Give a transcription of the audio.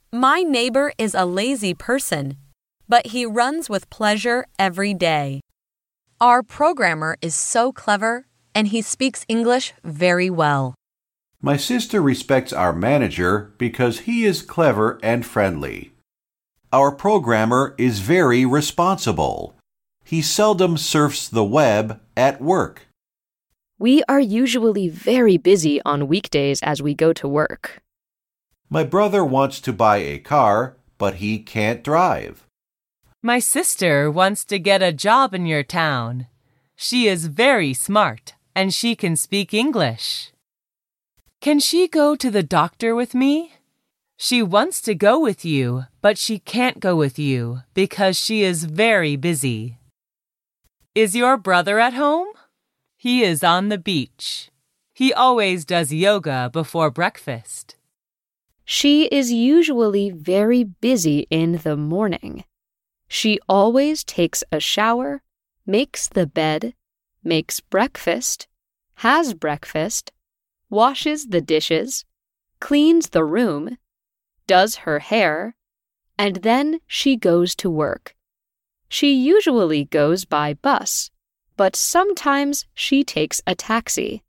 My neighbor is a lazy person, but he runs with pleasure every day. Our programmer is so clever, and he speaks English very well. My sister respects our manager because he is clever and friendly. Our programmer is very responsible. He seldom surfs the web at work. We are usually very busy on weekdays as we go to work. My brother wants to buy a car, but he can't drive. My sister wants to get a job in your town. She is very smart, and she can speak English. Can she go to the doctor with me? She wants to go with you, but she can't go with you because she is very busy. Is your brother at home? He is on the beach. He always does yoga before breakfast. She is usually very busy in the morning. She always takes a shower, makes the bed, makes breakfast, has breakfast, washes the dishes, cleans the room, does her hair, and then she goes to work. She usually goes by bus, but sometimes she takes a taxi.